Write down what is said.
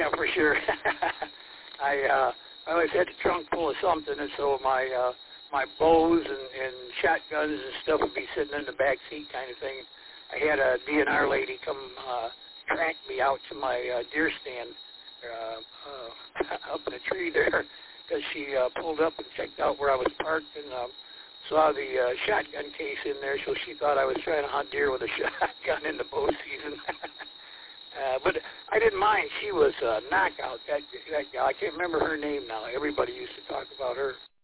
Yeah, for sure. I always had the trunk full of something, and so my bows and shotguns and stuff would be sitting in the back seat kind of thing. I had a DNR lady come track me out to my deer stand up in a tree there because she pulled up and checked out where I was parked and saw the shotgun case in there, so she thought I was trying to hunt deer with a shotgun in the bow season. But I didn't mind. She was a knockout. That gal, I can't remember her name now. Everybody used to talk about her.